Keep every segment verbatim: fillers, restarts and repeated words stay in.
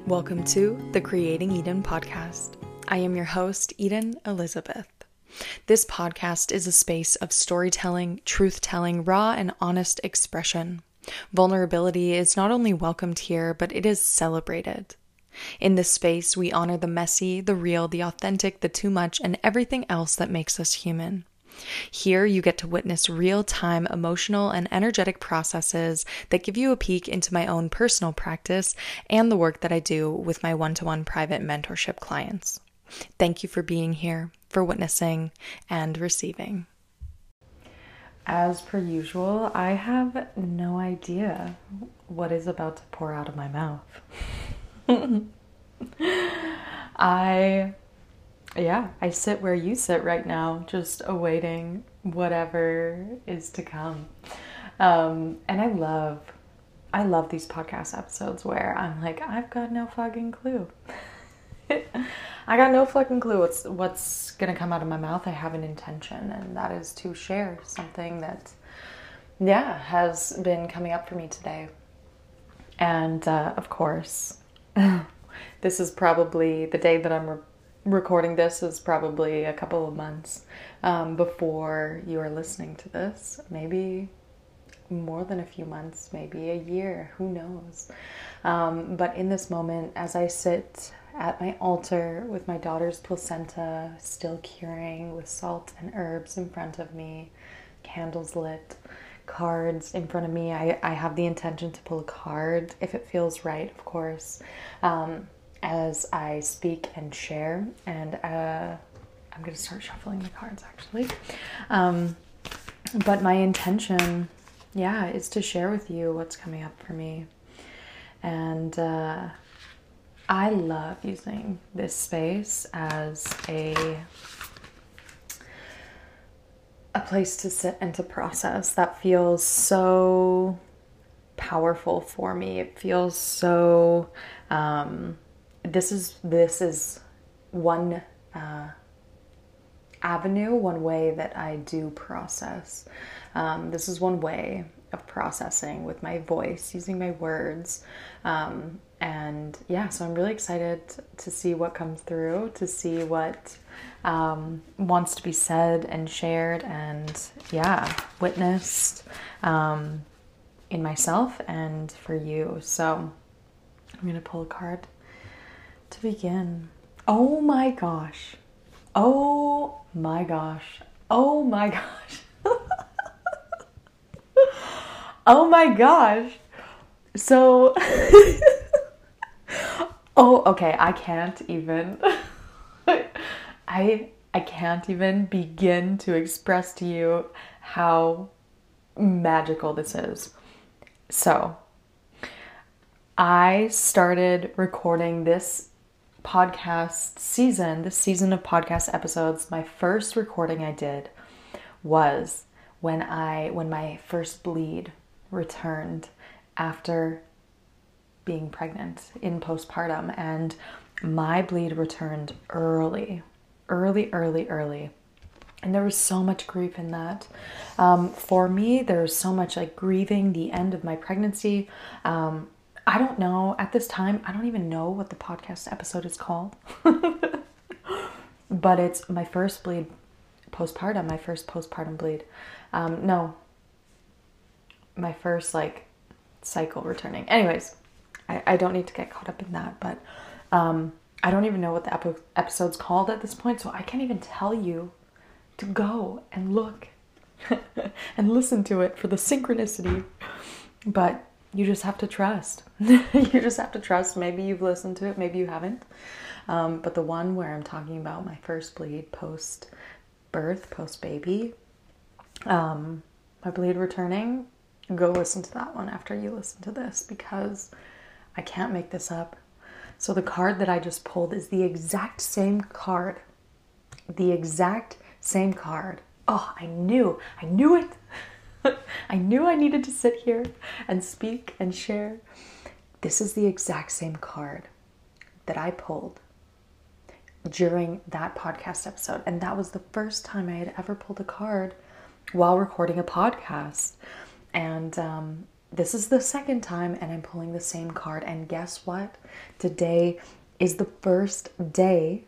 Welcome to the Creating Eden podcast. I am your host, Eden Elizabeth. This podcast is a space of storytelling, truth-telling, raw and honest expression. Vulnerability is not only welcomed here, but it is celebrated. In this space, we honor the messy, the real, the authentic, the too much, and everything else that makes us human. Here, you get to witness real-time emotional and energetic processes that give you a peek into my own personal practice and the work that I do with my one-to-one private mentorship clients. Thank you for being here, for witnessing, and receiving. As per usual, I have no idea what is about to pour out of my mouth. I... Yeah, I sit where you sit right now, just awaiting whatever is to come. Um, and I love, I love these podcast episodes where I'm like, I've got no fucking clue. I got no fucking clue what's, what's going to come out of my mouth. I have an intention, and that is to share something that, yeah, has been coming up for me today. And, uh, of course, this is probably the day that I'm re- recording this is probably a couple of months um, before you are listening to this. Maybe more than a few months, maybe a year, who knows. Um, but in this moment, as I sit at my altar with my daughter's placenta still curing with salt and herbs in front of me, candles lit, cards in front of me, I, I have the intention to pull a card if it feels right, of course. Um, as I speak and share, and uh, I'm going to start shuffling the cards actually. Um, but my intention, yeah, is to share with you what's coming up for me. And uh, I love using this space as a a place to sit and to process. That feels so powerful for me. It feels so... Um, This is this is one uh, avenue, one way that I do process. Um, this is one way of processing with my voice, using my words. Um, and yeah, so I'm really excited to see what comes through, to see what um, wants to be said and shared and, yeah, witnessed um, in myself and for you. So I'm going to pull a card to begin. Oh my gosh. Oh my gosh. Oh my gosh. Oh my gosh. So, oh, okay. I can't even, I, I can't even begin to express to you how magical this is. So, I started recording this podcast season, this season of podcast episodes. My first recording I did was when I, when my first bleed returned after being pregnant in postpartum, and my bleed returned early, early, early, early. And there was so much grief in that. Um, for me, there was so much like grieving the end of my pregnancy. Um, I don't know, at this time, I don't even know what the podcast episode is called. But it's my first bleed postpartum, my first postpartum bleed. Um, no, my first like cycle returning. Anyways, I, I don't need to get caught up in that, but um, I don't even know what the epi- episode's called at this point, so I can't even tell you to go and look and listen to it for the synchronicity. But you just have to trust. You just have to trust. Maybe you've listened to it, maybe you haven't. Um, but the one where I'm talking about my first bleed post-birth, post-baby, um, my bleed returning, go listen to that one after you listen to this, because I can't make this up. So the card that I just pulled is the exact same card. The exact same card. Oh, I knew. I knew it. I knew I needed to sit here and speak and share. This is the exact same card that I pulled during that podcast episode. And that was the first time I had ever pulled a card while recording a podcast. And um, this is the second time and I'm pulling the same card. And guess what? Today is the first day,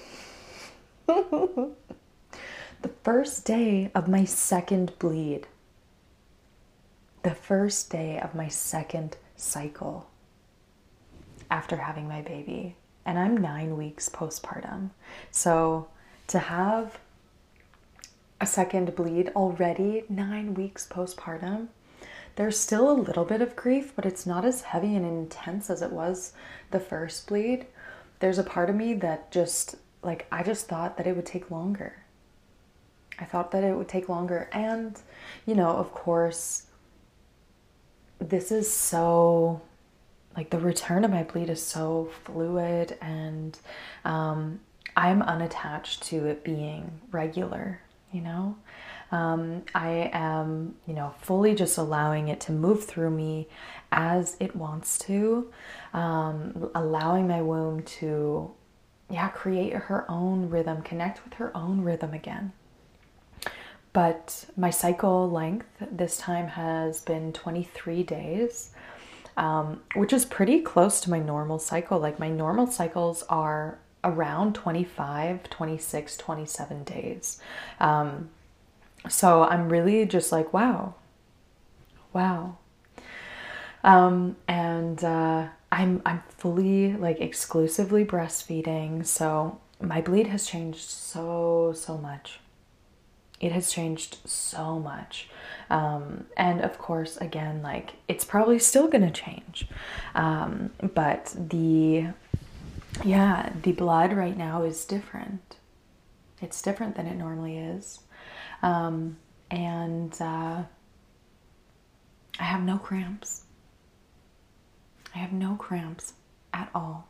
the first day of my second bleed. The first day of my second cycle after having my baby. And I'm nine weeks postpartum. So to have a second bleed already, nine weeks postpartum, there's still a little bit of grief, but it's not as heavy and intense as it was the first bleed. There's a part of me that just, like, I just thought that it would take longer. I thought that it would take longer. And, you know, of course, this is so, like, the return of my bleed is so fluid, and um, I'm unattached to it being regular, you know? Um, I am, you know, fully just allowing it to move through me as it wants to, um, allowing my womb to, yeah, create her own rhythm, connect with her own rhythm again. But my cycle length this time has been twenty-three days, um, which is pretty close to my normal cycle. Like, my normal cycles are around twenty-five, twenty-six, twenty-seven days. Um, So I'm really just like, wow, wow. Um, and uh, I'm I'm fully, like, exclusively breastfeeding. So my bleed has changed so, so much. It has changed so much. Um, and of course, again, like, it's probably still going to change. Um, but the, yeah, the blood right now is different. It's different than it normally is. Um, and, uh, I have no cramps. I have no cramps at all.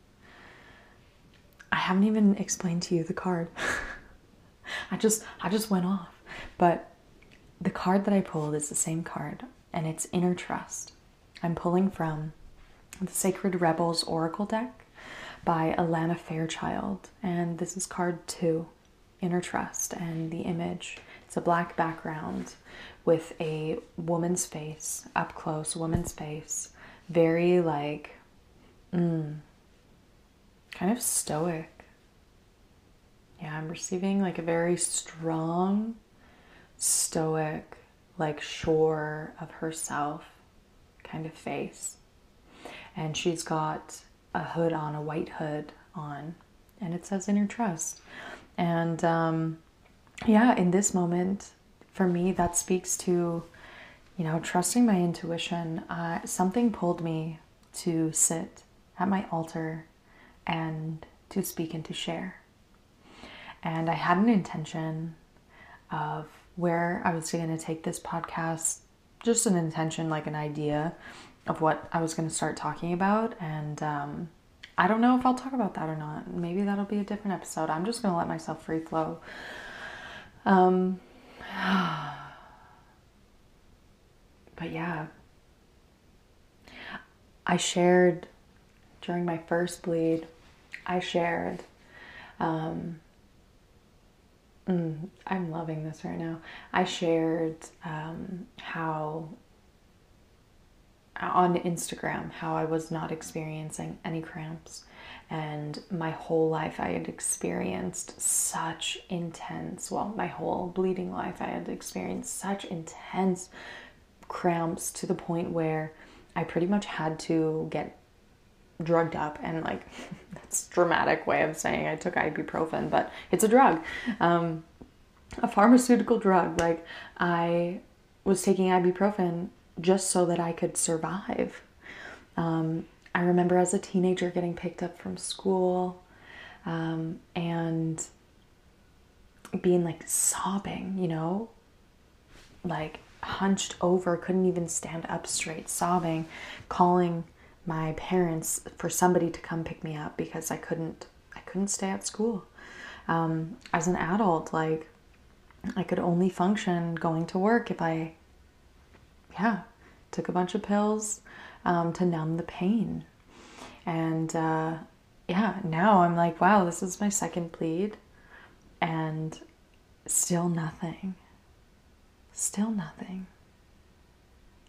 I haven't even explained to you the card. I just, I just went off, but the card that I pulled is the same card, and it's Inner Trust. I'm pulling from the Sacred Rebels Oracle deck by Alana Fairchild. And this is card two, Inner Trust, and the image, it's a black background with a woman's face, up close, woman's face, very, like, mm, kind of stoic. Yeah, I'm receiving, like, a very strong, stoic, like, sure of herself kind of face. And she's got a hood on, a white hood on, and it says Inner Trust. And um, yeah, in this moment, for me, that speaks to, you know, trusting my intuition. Uh, something pulled me to sit at my altar and to speak and to share. And I had an intention of where I was going to take this podcast, just an intention, like an idea of what I was going to start talking about. And um, I don't know if I'll talk about that or not. Maybe that'll be a different episode. I'm just going to let myself free flow. Um, but yeah, I shared during my first bleed, I shared, um, mm, I'm loving this right now. I shared um, how on Instagram, how I was not experiencing any cramps, and my whole life I had experienced such intense, well, my whole bleeding life I had experienced such intense cramps to the point where I pretty much had to get drugged up. And, like, that's a dramatic way of saying I took ibuprofen, but it's a drug, um, a pharmaceutical drug. Like, I was taking ibuprofen just so that I could survive. Um, I remember as a teenager getting picked up from school um, and being, like, sobbing, you know, like hunched over, couldn't even stand up straight, sobbing, calling my parents for somebody to come pick me up because I couldn't, I couldn't stay at school. Um, as an adult, like, I could only function going to work if I yeah, took a bunch of pills um, to numb the pain. And uh, yeah, now I'm like, wow, this is my second bleed and still nothing. Still nothing. I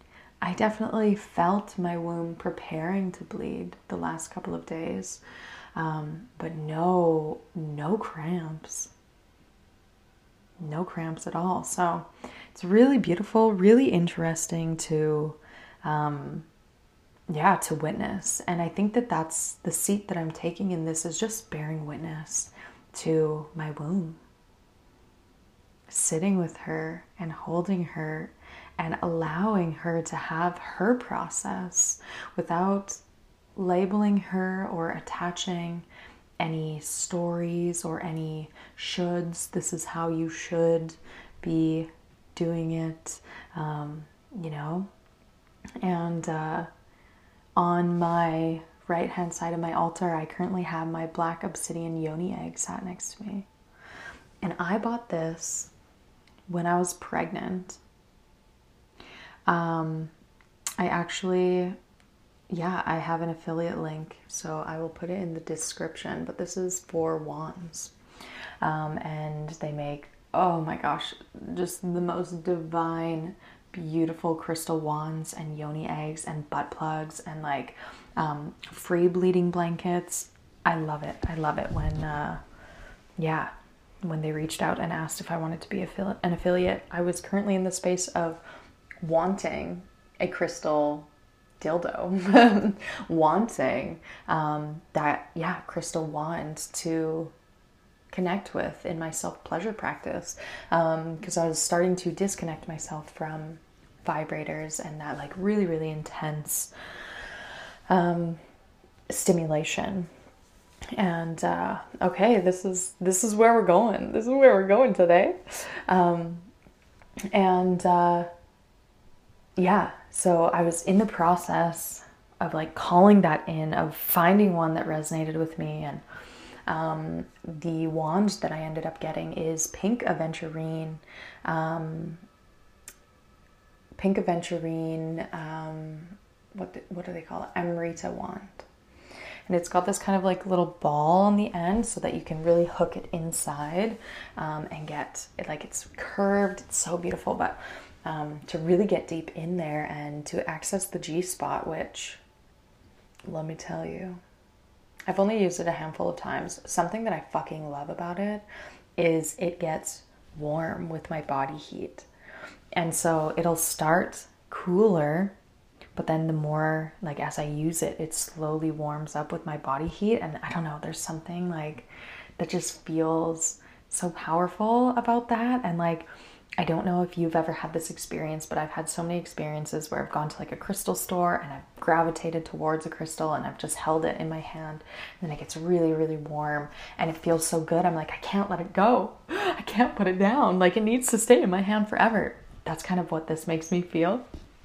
I definitely felt my womb preparing to bleed the last couple of days, um, but no, no cramps, no cramps at all. So it's really beautiful, really interesting to, um, yeah, to witness. And I think that that's the seat that I'm taking in this, is just bearing witness to my womb, sitting with her and holding her and allowing her to have her process without labeling her or attaching any stories or any shoulds. This is how you should be doing it, um, you know. And uh, on my right hand side of my altar, I currently have my black obsidian yoni egg sat next to me. And I bought this when I was pregnant. Um, I actually, yeah, I have an affiliate link, so I will put it in the description, but this is for wands. Um, and they make, oh my gosh, just the most divine, beautiful crystal wands and yoni eggs and butt plugs and like um, free bleeding blankets. I love it. I love it when, uh, yeah, when they reached out and asked if I wanted to be affili- an affiliate. I was currently in the space of wanting a crystal dildo, wanting um, that, yeah, crystal wand to connect with in my self-pleasure practice, because um, I was starting to disconnect myself from vibrators and that like really, really intense um, stimulation. And uh, okay, this is this is where we're going. This is where we're going today. Um, and uh, yeah, so I was in the process of like calling that in, of finding one that resonated with me. And um, the wand that I ended up getting is Pink Aventurine, um, Pink Aventurine, um, what, do, what do they call it? Amrita wand. And it's got this kind of like little ball on the end so that you can really hook it inside um, and get it, like it's curved. It's so beautiful. But um, to really get deep in there and to access the G-spot, which, let me tell you, I've only used it a handful of times. Something that I fucking love about it is it gets warm with my body heat. And so it'll start cooler, but then the more, like, as I use it, it slowly warms up with my body heat. And I don't know, there's something like that just feels so powerful about that. And like, I don't know if you've ever had this experience, but I've had so many experiences where I've gone to like a crystal store and I've gravitated towards a crystal and I've just held it in my hand, and then it gets really, really warm and it feels so good. I'm like, I can't let it go. I can't put it down. Like, it needs to stay in my hand forever. That's kind of what this makes me feel.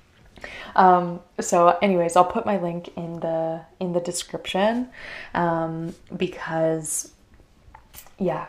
Um, so anyways, I'll put my link in the, in the description, um, because yeah,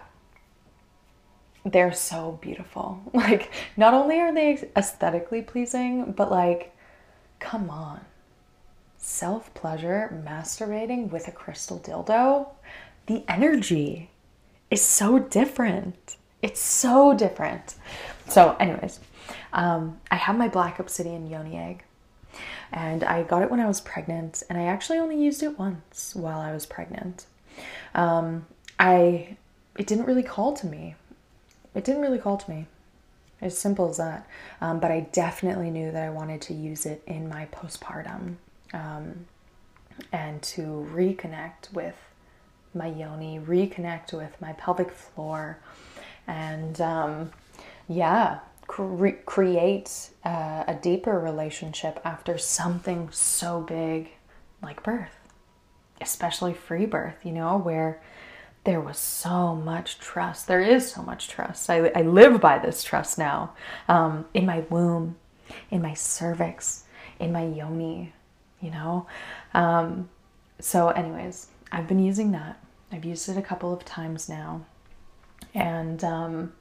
they're so beautiful. Like, not only are they aesthetically pleasing, but like, come on, self-pleasure, masturbating with a crystal dildo, the energy is so different. It's so different. So anyways, um, I have my black obsidian yoni egg, and I got it when I was pregnant, and I actually only used it once while I was pregnant. Um, I, it didn't really call to me. It didn't really call to me. As simple as that. Um, but I definitely knew that I wanted to use it in my postpartum, um, and to reconnect with my yoni, reconnect with my pelvic floor, and um, yeah, cre- create uh, a deeper relationship after something so big like birth, especially free birth, you know, where there was so much trust. There is so much trust. I, I live by this trust now, um, in my womb, in my cervix, in my yoni, you know? Um, so anyways, I've been using that. I've used it a couple of times now, and um,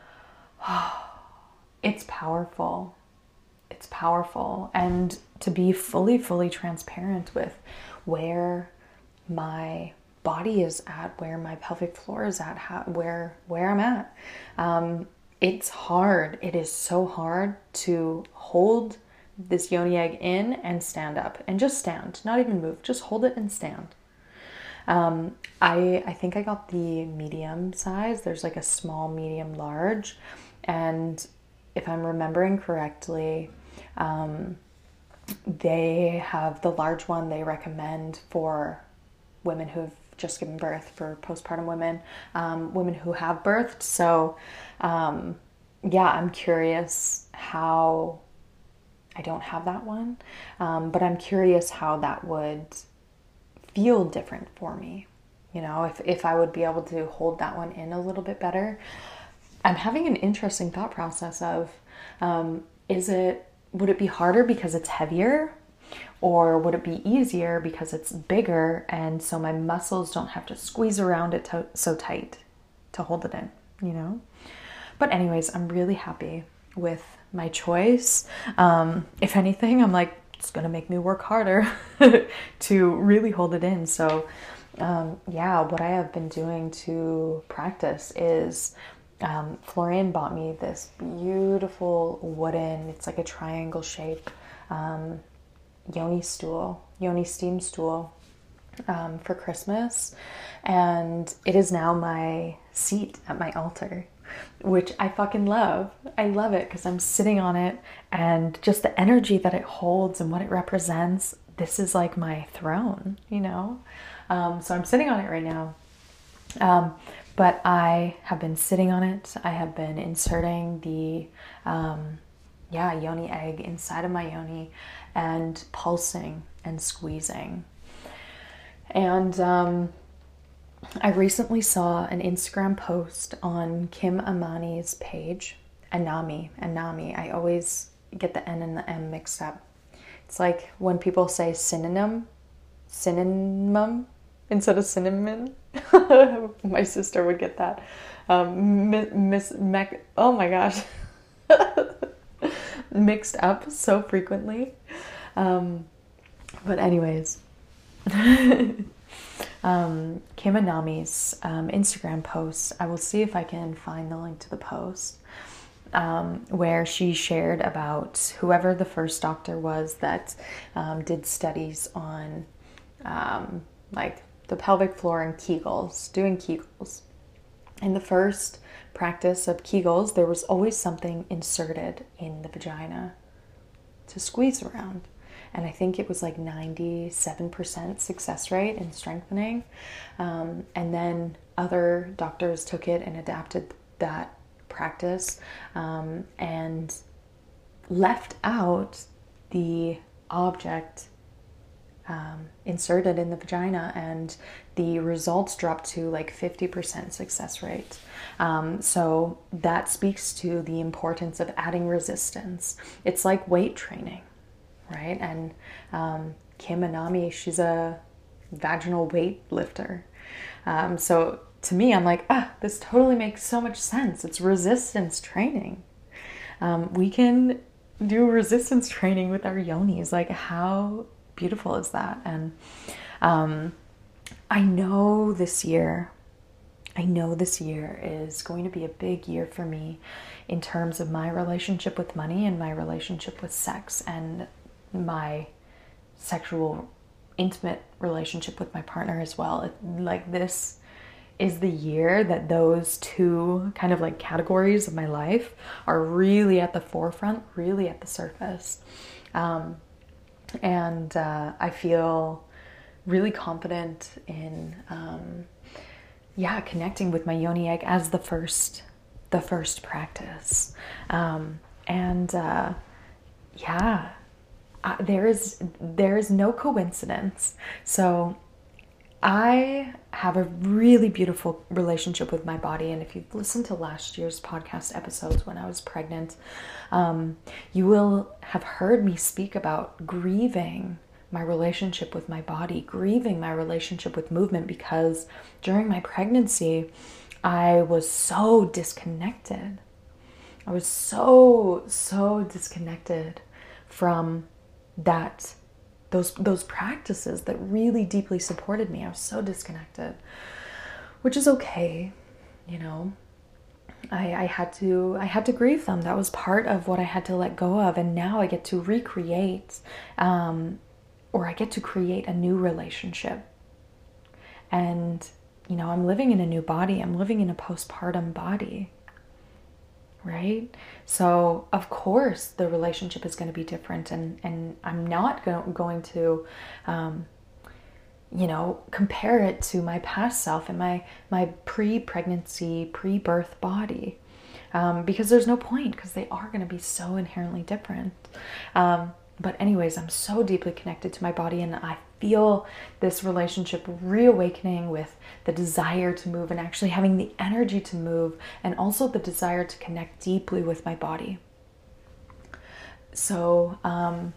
it's powerful. It's powerful. And to be fully, fully transparent with where my body is at, where my pelvic floor is at, how, where where I'm at. Um, it's hard. It is so hard to hold this yoni egg in and stand up, and just stand, not even move, just hold it and stand. Um, I, I think I got the medium size. There's like a small, medium, large. And if I'm remembering correctly, um, they have the large one they recommend for women who've just given birth, for postpartum women, um, women who have birthed. So, um, yeah, I'm curious how, I don't have that one, um, but I'm curious how that would feel different for me. You know, if, if I would be able to hold that one in a little bit better. I'm having an interesting thought process of, um, is it, would it be harder because it's heavier, or would it be easier because it's bigger and so my muscles don't have to squeeze around it to, so tight to hold it in, you know? But anyways, I'm really happy with my choice. Um, if anything, I'm like, it's going to make me work harder to really hold it in. So um, yeah, what I have been doing to practice is Um, Florian bought me this beautiful wooden, it's like a triangle shape, um, yoni stool, yoni steam stool, um, for Christmas. And it is now my seat at my altar, which I fucking love. I love it because I'm sitting on it, and just the energy that it holds and what it represents. This is like my throne, you know? Um, so I'm sitting on it right now. Um, But I have been sitting on it. I have been inserting the, um, yeah, yoni egg inside of my yoni and pulsing and squeezing. And um, I recently saw an Instagram post on Kim Amani's page, Anami, Anami. I always get the N and the M mixed up. It's like when people say synonym, synonym, instead of cinnamon. My sister would get that. Um, miss, Mac, oh my gosh. Mixed up so frequently. Um, but anyways. um, Kim Anami's um, Instagram post, I will see if I can find the link to the post, um, where she shared about whoever the first doctor was that um, did studies on um, like the pelvic floor and Kegels, doing Kegels. In the first practice of Kegels, there was always something inserted in the vagina to squeeze around. And I think it was like ninety-seven percent success rate in strengthening. Um, and then other doctors took it and adapted that practice um, and left out the object Um, inserted in the vagina, and the results dropped to like fifty percent success rate. Um, so that speaks to the importance of adding resistance. It's like weight training, right? And um, Kim Anami, she's a vaginal weight lifter. Um, so to me, I'm like, ah, this totally makes so much sense. It's resistance training. Um, we can do resistance training with our yonis. Like, how beautiful is that? And um, I know this year, I know this year is going to be a big year for me in terms of my relationship with money and my relationship with sex and my sexual, intimate relationship with my partner as well. It, like this is the year that those two kind of like categories of my life are really at the forefront, really at the surface. Um, And uh, I feel really confident in, um, yeah, connecting with my yoni egg as the first, the first practice. Um, and uh, yeah, uh, there is there is no coincidence. So I have a really beautiful relationship with my body. And if you've listened to last year's podcast episodes when I was pregnant, um, you will have heard me speak about grieving my relationship with my body, grieving my relationship with movement, because during my pregnancy, I was so disconnected. I was so, so disconnected from that Those those practices that really deeply supported me. I was so disconnected, which is okay, you know. I, I had to I had to grieve them. That was part of what I had to let go of, and now I get to recreate, um, or I get to create a new relationship. And you know, I'm living in a new body. I'm living in a postpartum body, right? So of course the relationship is going to be different, and and I'm not go- going to um, you know, compare it to my past self and my my pre-pregnancy, pre-birth body, um, because there's no point, because they are going to be so inherently different. Um, but anyways, I'm so deeply connected to my body, and I feel this relationship reawakening with the desire to move, and actually having the energy to move, and also the desire to connect deeply with my body. So, um,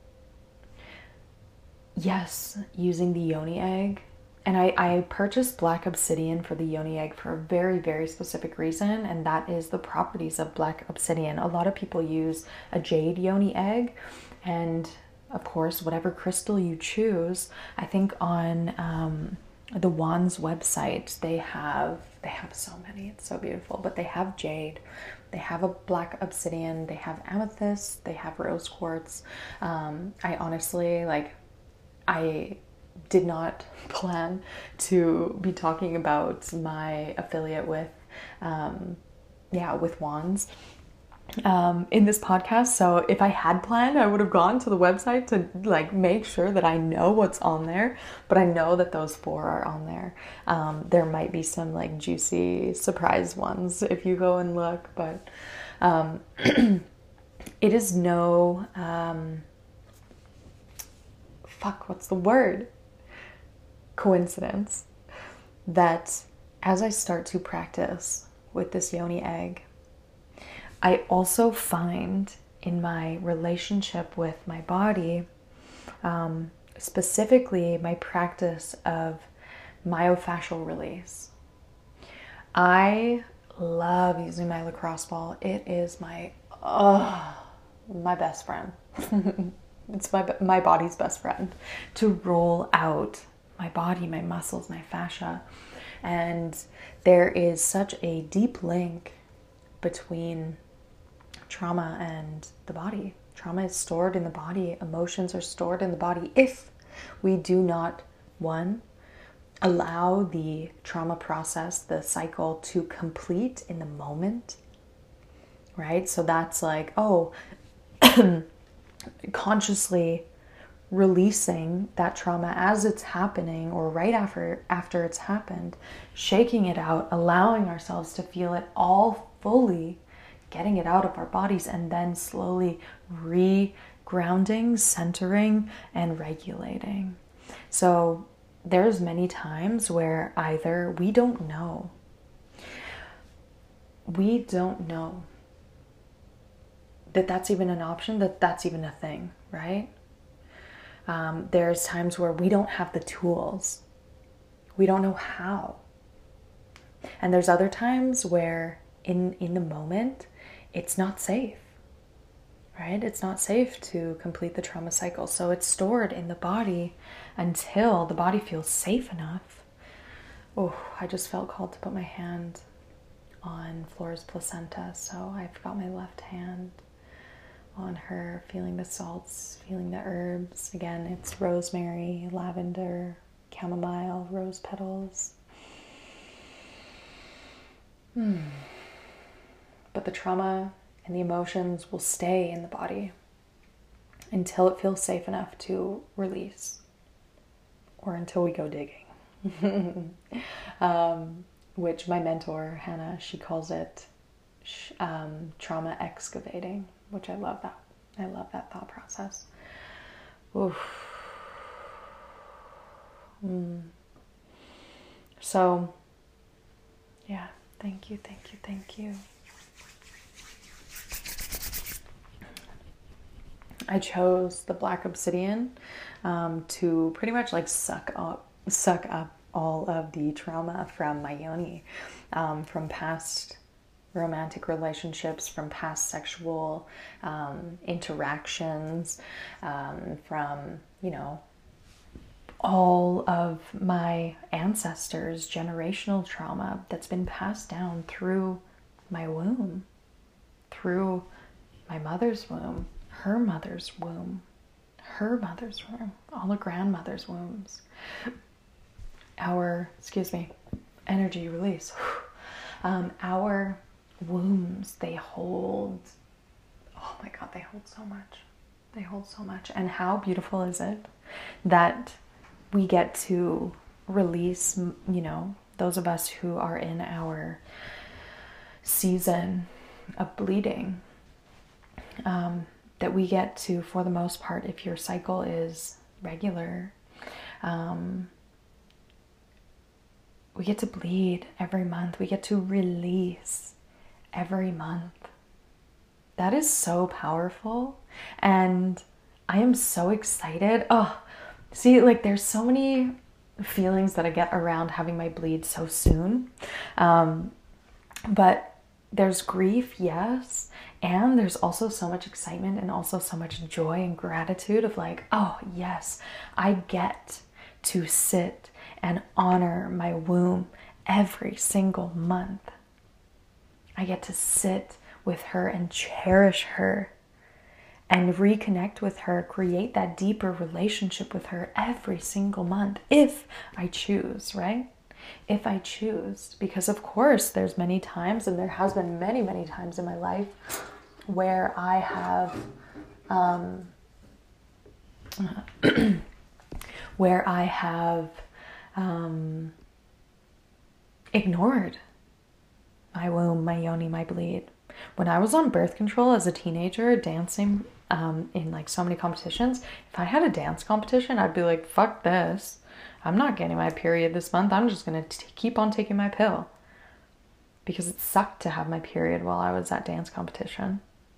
yes, using the yoni egg. And I, I purchased black obsidian for the yoni egg for a very, very specific reason, and that is the properties of black obsidian. A lot of people use a jade yoni egg, and of course, whatever crystal you choose. I think on um, the Wands website, they have they have so many. It's so beautiful, but they have jade, they have a black obsidian, they have amethyst, they have rose quartz. Um, I honestly like. I did not plan to be talking about my affiliate with, um, yeah, with Wands um, in this podcast. So if I had planned, I would have gone to the website to like make sure that I know what's on there. But I know that those four are on there. Um, there might be some like juicy surprise ones if you go and look, but um, it is no. Um, fuck, what's the word? Coincidence that as I start to practice with this yoni egg, I also find in my relationship with my body, um, specifically my practice of myofascial release. I love using my lacrosse ball. It is my, oh, my best friend. It's my my body's best friend to roll out my body, my muscles, my fascia. And there is such a deep link between trauma and the body. Trauma is stored in the body. Emotions are stored in the body if we do not, one, allow the trauma process, the cycle to complete in the moment, right? So that's like, oh, consciously releasing that trauma as it's happening, or right after after it's happened, shaking it out, allowing ourselves to feel it all fully, getting it out of our bodies, and then slowly re-grounding, centering, and regulating. So there's many times where either we don't know, we don't know that that's even an option, that that's even a thing, right? Um, there's times where we don't have the tools. We don't know how. And there's other times where in, in the moment, it's not safe, right? It's not safe to complete the trauma cycle. So it's stored in the body until the body feels safe enough. Oh, I just felt called to put my hand on Flora's placenta. So I've got my left hand on her, feeling the salts, feeling the herbs. Again, it's rosemary, lavender, chamomile, rose petals. Hmm. But the trauma and the emotions will stay in the body until it feels safe enough to release, or until we go digging. um, which my mentor, Hannah, she calls it um, trauma excavating, which I love that. I love that thought process. Oof. Mm. So, yeah, thank you, thank you, thank you. I chose the black obsidian um, to pretty much like suck up, suck up all of the trauma from my yoni, um, from past romantic relationships, from past sexual um, interactions, um, from, you know, all of my ancestors' generational trauma that's been passed down through my womb, through my mother's womb, her mother's womb, her mother's womb, all the grandmother's wombs. Our, excuse me, energy release. Um, our wombs, they hold, oh my God, they hold so much. They hold so much. And how beautiful is it that we get to release, you know, those of us who are in our season of bleeding, um, that we get to, for the most part, if your cycle is regular, um, we get to bleed every month. We get to release every month. That is so powerful. And I am so excited. Oh, see, like there's so many feelings that I get around having my bleed so soon. Um, but there's grief, yes. And there's also so much excitement and also so much joy and gratitude of like, oh yes, I get to sit and honor my womb every single month. I get to sit with her and cherish her and reconnect with her, create that deeper relationship with her every single month if I choose, right? If I choose, because of course there's many times, and there has been many, many times in my life where I have, um, where I have um, ignored my womb, my yoni, my bleed. When I was on birth control as a teenager, dancing um, in like so many competitions, if I had a dance competition, I'd be like, fuck this. I'm not getting my period this month. I'm just going to keep on taking my pill. Because it sucked to have my period while I was at dance competition.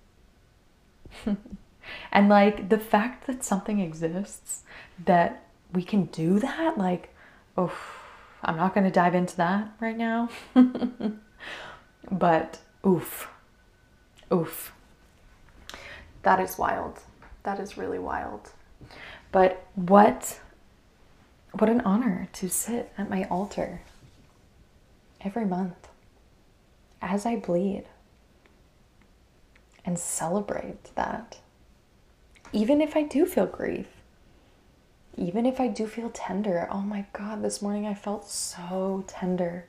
And like the fact that something exists that we can do that, like, oh, I'm not going to dive into that right now. But oof, oof. That is wild. That is really wild. But what, what an honor to sit at my altar every month as I bleed and celebrate that. Even if I do feel grief, even if I do feel tender. Oh my God, this morning I felt so tender.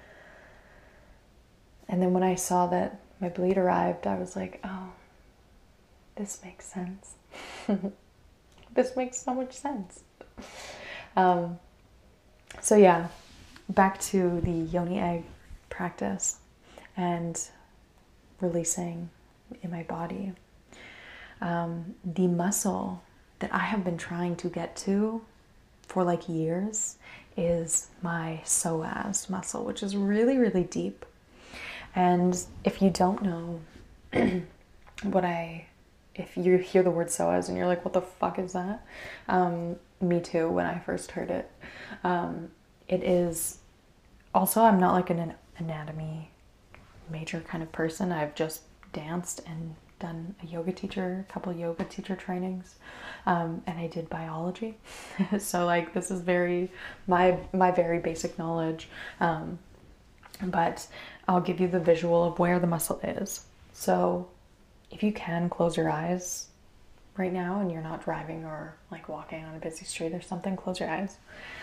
And then when I saw that my bleed arrived, I was like, oh, this makes sense. This makes so much sense. Um, so yeah, back to the yoni egg practice and releasing in my body. Um, the muscle that I have been trying to get to for like years is my psoas muscle, which is really, really deep. And if you don't know what I, if you hear the word psoas and you're like, what the fuck is that? Um, me too, when I first heard it. Um, it is, also, I'm not like an anatomy major kind of person. I've just danced and done a yoga teacher, a couple yoga teacher trainings. Um, and I did biology. So like, this is very, my, my very basic knowledge. Um, but I'll give you the visual of where the muscle is. So if you can close your eyes right now and you're not driving or like walking on a busy street or something, close your eyes.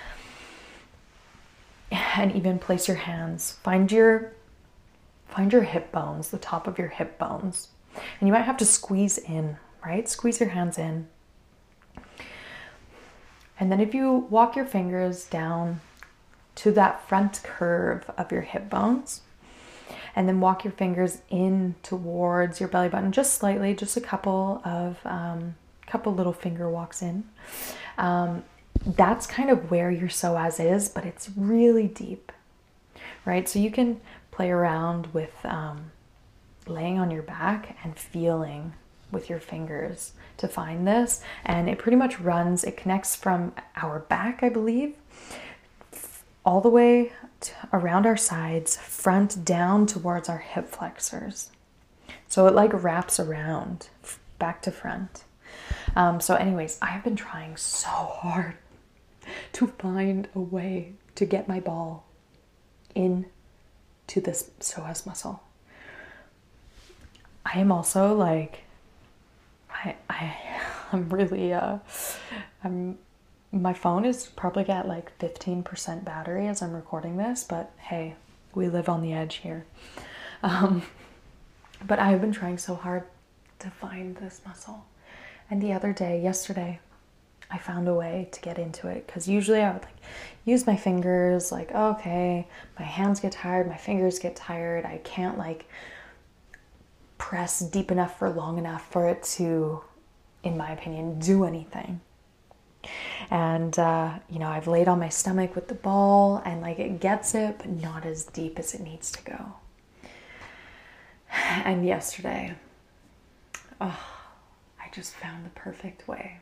And even place your hands, find your, find your hip bones, the top of your hip bones. And you might have to squeeze in, right? Squeeze your hands in. And then if you walk your fingers down to that front curve of your hip bones, and then walk your fingers in towards your belly button, just slightly, just a couple of, um, couple little finger walks in. Um, that's kind of where your psoas is, but it's really deep, right? So you can play around with um, laying on your back and feeling with your fingers to find this. And it pretty much runs, it connects from our back, I believe, all the way to around our sides, front down towards our hip flexors. So it like wraps around back to front. Um, so anyways, I have been trying so hard to find a way to get my ball in to this psoas muscle, I am also like, I, I, I'm really, uh, I'm, my phone is probably got like fifteen percent battery as I'm recording this, but hey, we live on the edge here. Um, but I've been trying so hard to find this muscle. And the other day, yesterday, I found a way to get into it, because usually I would like use my fingers, like, okay, my hands get tired, my fingers get tired, I can't like press deep enough for long enough for it to, in my opinion, do anything. And uh, you know, I've laid on my stomach with the ball and like it gets it, but not as deep as it needs to go. And yesterday, oh, I just found the perfect way.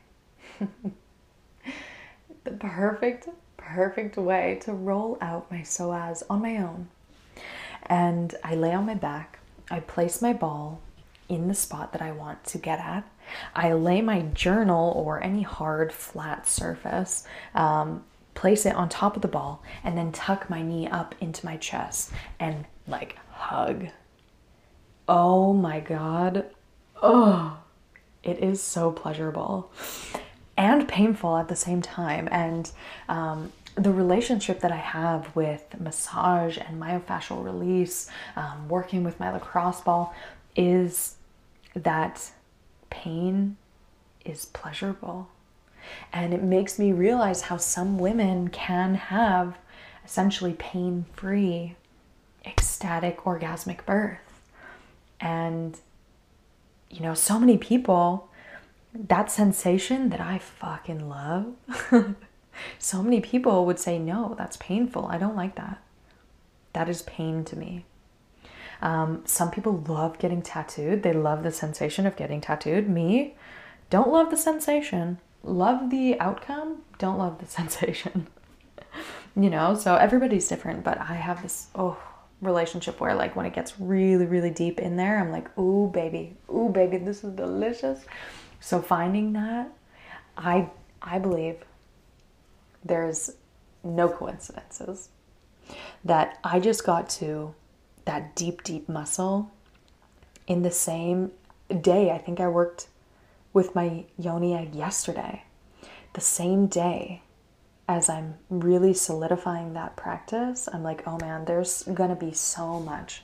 The perfect, perfect way to roll out my psoas on my own. And I lay on my back. I place my ball in the spot that I want to get at. I lay my journal or any hard, flat surface, um, place it on top of the ball, and then tuck my knee up into my chest and like hug. Oh my God. Oh, it is so pleasurable and painful at the same time. And um, the relationship that I have with massage and myofascial release, um, working with my lacrosse ball, is that pain is pleasurable. And it makes me realize how some women can have essentially pain-free, ecstatic, orgasmic birth. And, you know, so many people, that sensation that I fucking love, so many people would say, no, that's painful. I don't like that. That is pain to me. Um, some people love getting tattooed. They love the sensation of getting tattooed. Me, don't love the sensation. Love the outcome. Don't love the sensation. You know, so everybody's different, but I have this, oh, relationship where like when it gets really, really deep in there, I'm like, ooh, baby, ooh, baby, this is delicious. So finding that, I, I believe there's no coincidences that I just got to that deep, deep muscle in the same day. I think I worked with my yoni egg yesterday, the same day as I'm really solidifying that practice. I'm like, oh man, there's gonna be so much,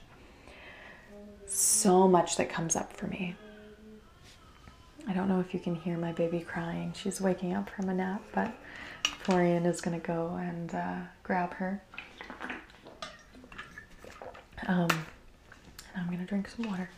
so much that comes up for me. I don't know if you can hear my baby crying. She's waking up from a nap, but Florian is gonna go and uh, grab her. Um, and I'm gonna drink some water.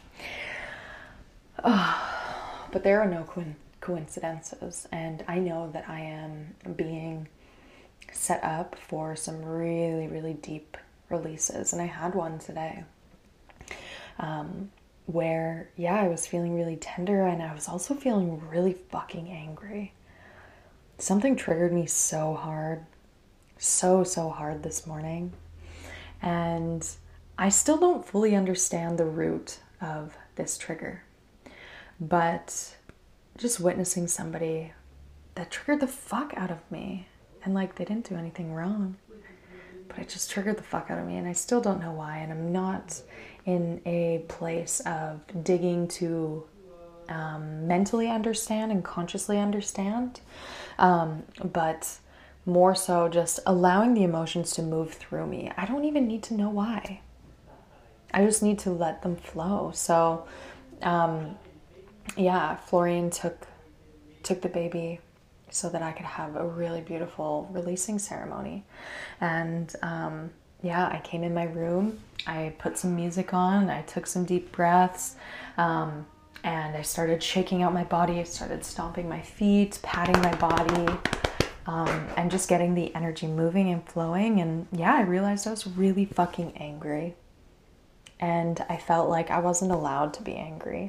Oh, but there are no co- coincidences, and I know that I am being set up for some really, really deep releases, and I had one today um, where, yeah, I was feeling really tender, and I was also feeling really fucking angry. Something triggered me so hard, so, so hard this morning, and I still don't fully understand the root of this trigger, but just witnessing somebody that triggered the fuck out of me, and like they didn't do anything wrong, but it just triggered the fuck out of me, and I still don't know why, and I'm not in a place of digging to um, mentally understand and consciously understand, um, but more so just allowing the emotions to move through me. I don't even need to know why. I just need to let them flow. So, um, yeah, Florian took took the baby so that I could have a really beautiful releasing ceremony. And um, yeah, I came in my room, I put some music on, I took some deep breaths, um, and I started shaking out my body. I started stomping my feet, patting my body, um, and just getting the energy moving and flowing. And yeah, I realized I was really fucking angry. And I felt like I wasn't allowed to be angry.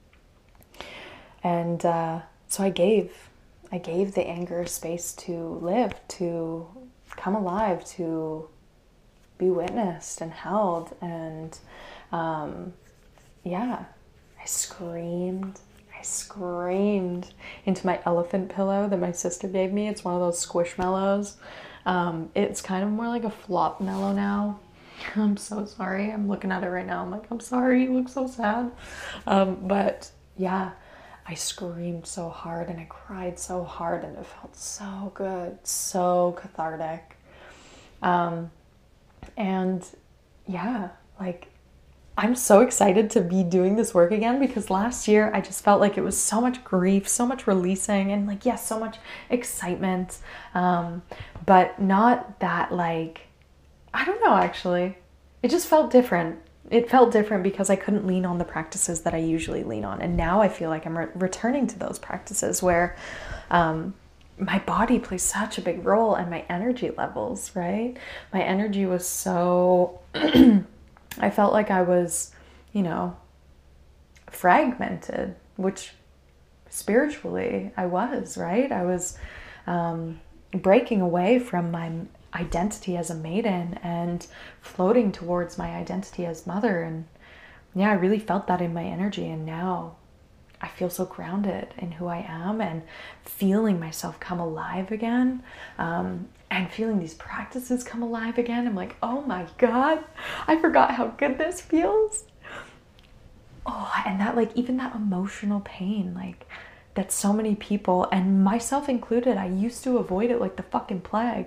And uh, so I gave. I gave the anger space to live, to come alive, to be witnessed and held. And um, yeah, I screamed. I screamed into my elephant pillow that my sister gave me. It's one of those Squishmallows. Um, it's kind of more like a flop mellow now. I'm so sorry. I'm looking at it right now. I'm like, I'm sorry. You look so sad. Um, but yeah, I screamed so hard and I cried so hard and it felt so good, so cathartic. Um, and yeah, like I'm so excited to be doing this work again because last year I just felt like it was so much grief, so much releasing, and like, yes, so much excitement. Um, but not that like, I don't know actually. It just felt different. It felt different because I couldn't lean on the practices that I usually lean on. And now I feel like I'm re- returning to those practices where um, my body plays such a big role and my energy levels, right? My energy was so, I felt like I was, you know, fragmented, which spiritually I was, right? I was um, breaking away from my identity as a maiden and floating towards my identity as mother. And yeah, I really felt that in my energy. And now I feel so grounded in who I am and feeling myself come alive again. Um, and feeling these practices come alive again. I'm like, oh my God, I forgot how good this feels. Oh, and that like, even that emotional pain, like that so many people, and myself included, I used to avoid it like the fucking plague.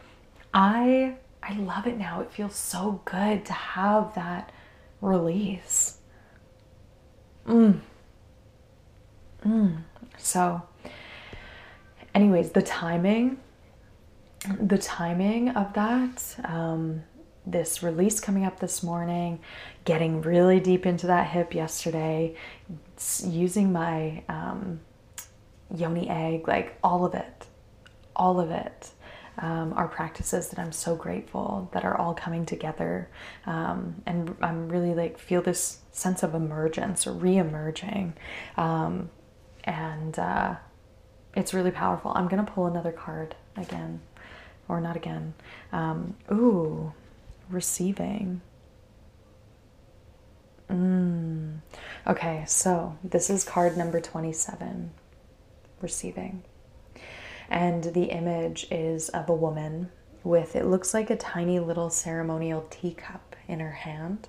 I I love it now. It feels so good to have that release. Mm. Mm. So, anyways, the timing, the timing of that, um, this release coming up this morning, getting really deep into that hip yesterday, using my um, yoni egg, like all of it, all of it. Um, are practices that I'm so grateful that are all coming together. Um, and I'm really like feel this sense of emergence or re-emerging. Um, and uh, it's really powerful. I'm going to pull another card again, or not again. Um, ooh, receiving. Mm. Okay, so this is card number twenty-seven, receiving. And the image is of a woman with, it looks like a tiny little ceremonial teacup in her hand.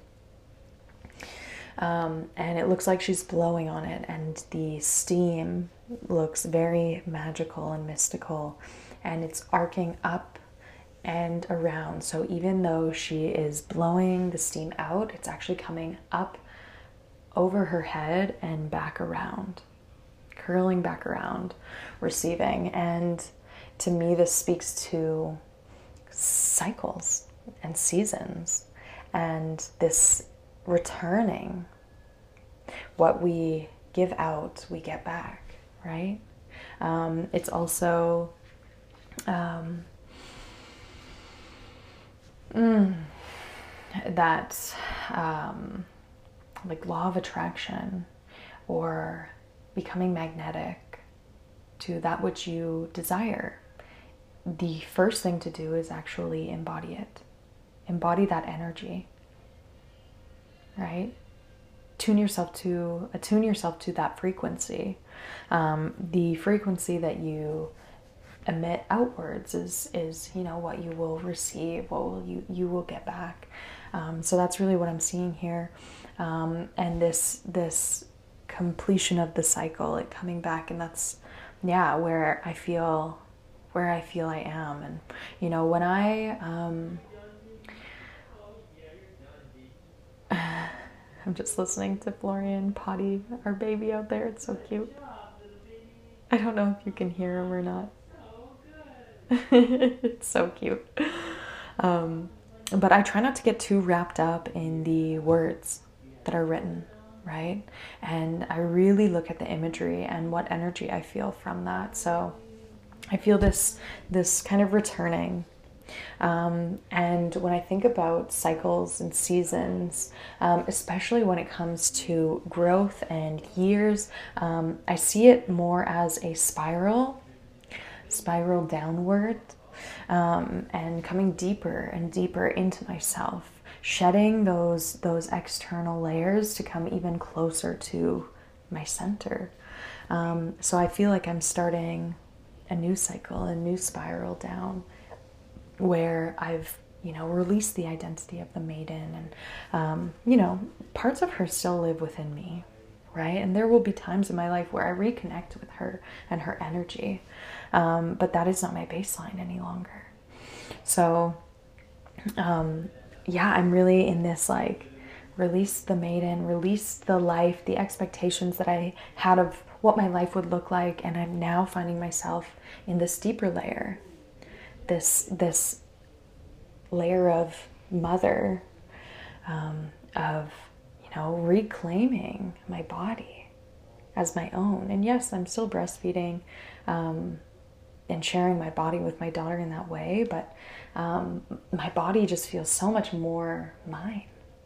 Um, and it looks like she's blowing on it, and the steam looks very magical and mystical, and it's arcing up and around. So even though she is blowing the steam out, it's actually coming up over her head and back around, curling back around, receiving. And to me, this speaks to cycles and seasons and this returning. What we give out, we get back, right? Um, it's also um, mm, that um, like law of attraction or becoming magnetic to that which you desire. The first thing to do is actually embody it. Embody that energy, right? Tune yourself to, attune yourself to that frequency. Um, the frequency that you emit outwards is, is, you know, what you will receive, what will you, you will get back. Um, so that's really what I'm seeing here. Um, and this, this completion of the cycle, it coming back, and that's, yeah, where I feel, where I feel I am. And, you know, when I, um, I'm just listening to Florian potty our baby out there. It's so cute. I don't know if you can hear him or not. It's so cute. Um, but I try not to get too wrapped up in the words that are written, right? And I really look at the imagery and what energy I feel from that. So I feel this, this kind of returning. Um, and when I think about cycles and seasons, um, especially when it comes to growth and years, um, I see it more as a spiral, spiral downward, um, and coming deeper and deeper into myself, shedding those, those external layers to come even closer to my center. Um, so I feel like I'm starting a new cycle, a new spiral down, where I've you know, release the identity of the maiden. And, um, you know, parts of her still live within me, right? And there will be times in my life where I reconnect with her and her energy. Um, but that is not my baseline any longer. So, um, yeah, I'm really in this, like, release the maiden, release the life, the expectations that I had of what my life would look like. And I'm now finding myself in this deeper layer, this, this layer of mother, um, of, you know, reclaiming my body as my own. And yes, I'm still breastfeeding, um, and sharing my body with my daughter in that way, but um, my body just feels so much more mine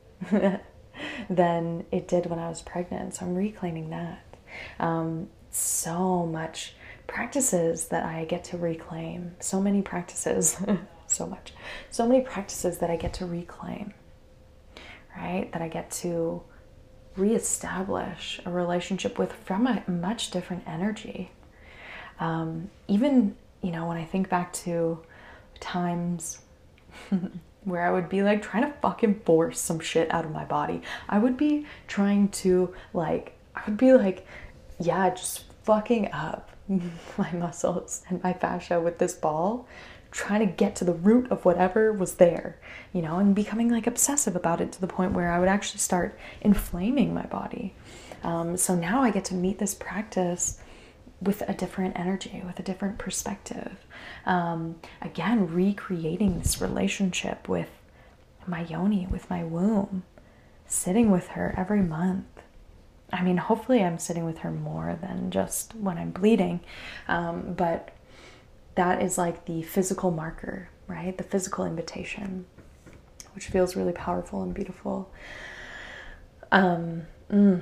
than it did when I was pregnant. So I'm reclaiming that. Um, so much practices that I get to reclaim. So many practices, so much, so many practices that I get to reclaim, right? That I get to reestablish a relationship with from a much different energy. Um, even, you know, when I think back to times where I would be like trying to fucking force some shit out of my body. I would be trying to like, I would be like, yeah, just fucking up my muscles and my fascia with this ball, trying to get to the root of whatever was there, you know, and becoming like obsessive about it to the point where I would actually start inflaming my body. Um, so now I get to meet this practice with a different energy, with a different perspective. Um, again, recreating this relationship with my yoni, with my womb, sitting with her every month. I mean, hopefully I'm sitting with her more than just when I'm bleeding. Um, but that is like the physical marker, right? The physical invitation, which feels really powerful and beautiful. Um, mm.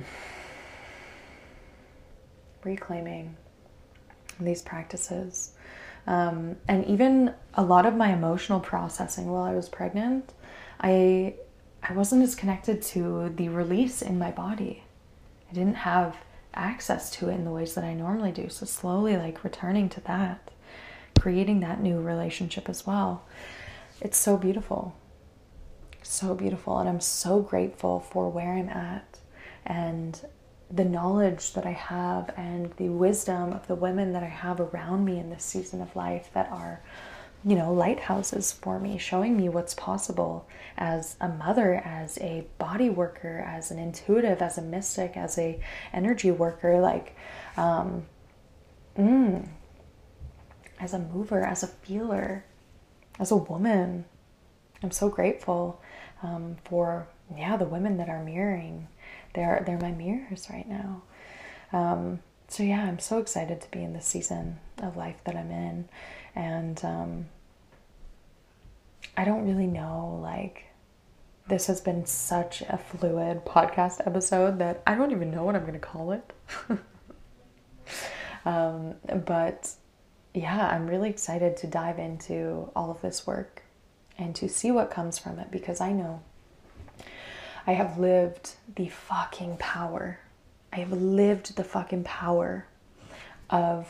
Reclaiming these practices. Um, and even a lot of my emotional processing while I was pregnant, I I wasn't as connected to the release in my body. I didn't have access to it in the ways that I normally do. So slowly, like, returning to that, creating that new relationship as well. It's so beautiful. So beautiful. And I'm so grateful for where I'm at and the knowledge that I have and the wisdom of the women that I have around me in this season of life that are, you know, lighthouses for me, showing me what's possible as a mother, as a body worker, as an intuitive, as a mystic, as a energy worker, like, um, mm, as a mover, as a feeler, as a woman. I'm so grateful um, for, yeah, the women that are mirroring. They're, they're my mirrors right now. Um, so yeah, I'm so excited to be in this season of life that I'm in. And um, I don't really know, like, this has been such a fluid podcast episode that I don't even know what I'm going to call it. um, but yeah, I'm really excited to dive into all of this work and to see what comes from it, because I know I have lived the fucking power. I have lived the fucking power of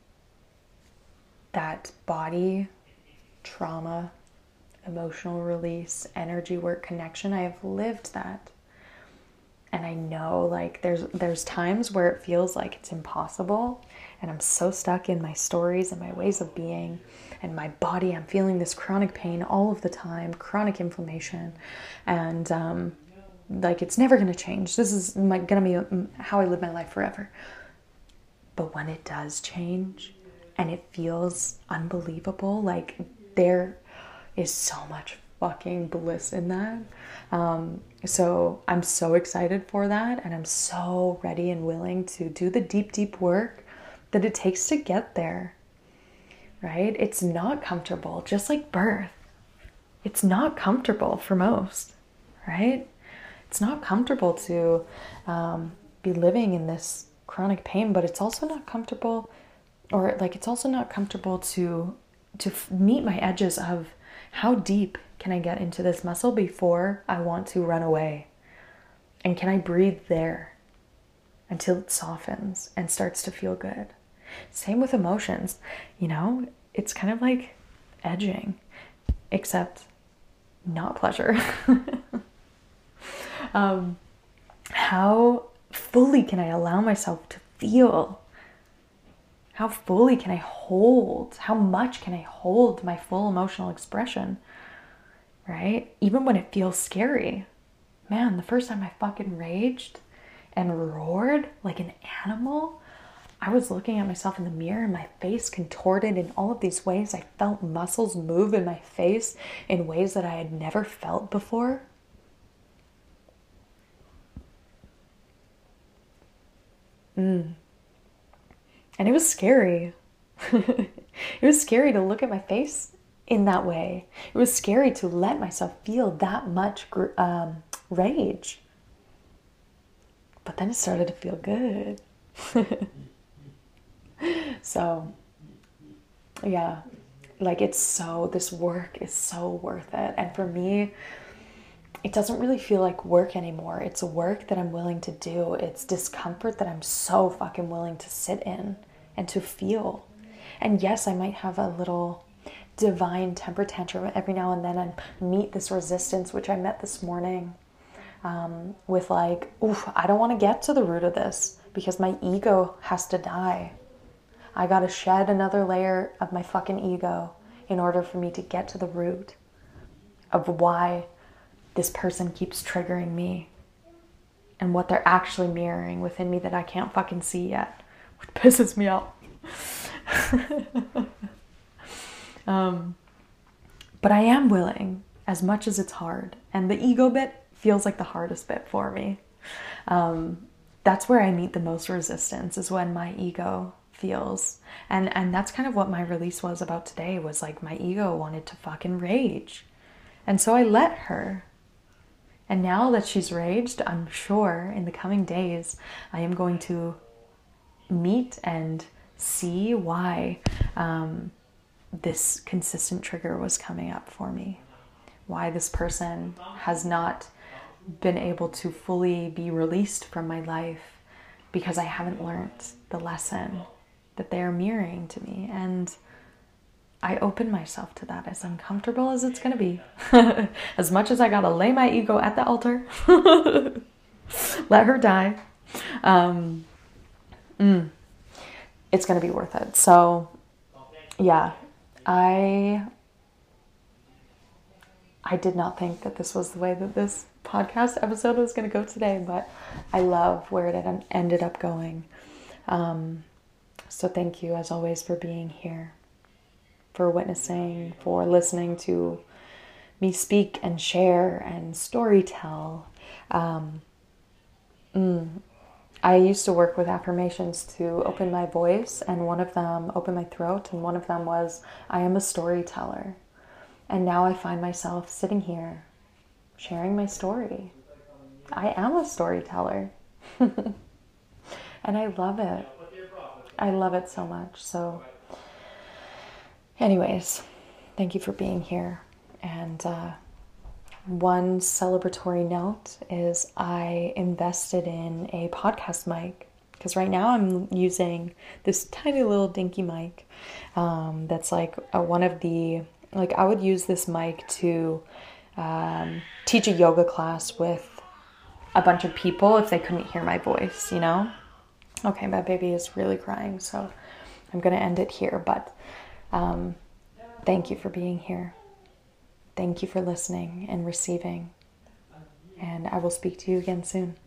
that body, trauma, emotional release, energy work, connection. I have lived that. And I know, like, there's there's times where it feels like it's impossible, and I'm so stuck in my stories and my ways of being and my body. I'm feeling this chronic pain all of the time, chronic inflammation, and um, like, it's never going to change. This is my, gonna be how I live my life forever. But when it does change and it feels unbelievable, like, there is so much fucking bliss in that. Um, so I'm so excited for that, and I'm so ready and willing to do the deep, deep work that it takes to get there, right? It's not comfortable, just like birth. It's not comfortable for most, right? It's not comfortable to um, be living in this chronic pain, but it's also not comfortable, or like, it's also not comfortable to to meet my edges of how deep can I get into this muscle before I want to run away? And can I breathe there until it softens and starts to feel good? Same with emotions, you know, it's kind of like edging, except not pleasure. um, how fully can I allow myself to feel? How fully can I hold? How much can I hold my full emotional expression? Right? Even when it feels scary. Man, the first time I fucking raged and roared like an animal, I was looking at myself in the mirror and my face contorted in all of these ways. I felt muscles move in my face in ways that I had never felt before. Mm. And it was scary. It was scary to look at my face in that way. It was scary to let myself feel that much um, rage. But then it started to feel good. So, yeah, like it's so, this work is so worth it. And for me, it doesn't really feel like work anymore. It's work that I'm willing to do. It's discomfort that I'm so fucking willing to sit in and to feel. And yes, I might have a little divine temper tantrum every now and then and meet this resistance, which I met this morning um, with like, oof, I don't want to get to the root of this because my ego has to die. I got to shed another layer of my fucking ego in order for me to get to the root of why this person keeps triggering me and what they're actually mirroring within me that I can't fucking see yet, which pisses me off. um, but I am willing, as much as it's hard. And the ego bit feels like the hardest bit for me. Um, that's where I meet the most resistance, is when my ego feels. And, and that's kind of what my release was about today, was like my ego wanted to fucking rage. And so I let her. And now that she's raged, I'm sure in the coming days, I am going to meet and see why um, this consistent trigger was coming up for me. Why this person has not been able to fully be released from my life because I haven't learned the lesson that they are mirroring to me. And I open myself to that, as uncomfortable as it's going to be. As much as I got to lay my ego at the altar, let her die. Um, mm, it's going to be worth it. So yeah, I, I did not think that this was the way that this podcast episode was going to go today, but I love where it ended up going. Um, so thank you as always for being here, for witnessing, for listening to me speak and share and story tell. Um, mm, I used to work with affirmations to open my voice, and one of them, open my throat, and one of them was, I am a storyteller. And now I find myself sitting here sharing my story. I am a storyteller. And I love it. I love it so much. So anyways, thank you for being here. And uh, one celebratory note is I invested in a podcast mic, because right now I'm using this tiny little dinky mic um, that's like a, one of the, like I would use this mic to um, teach a yoga class with a bunch of people if they couldn't hear my voice, you know? Okay, my baby is really crying, so I'm going to end it here, but um, thank you for being here. Thank you for listening and receiving, and I will speak to you again soon.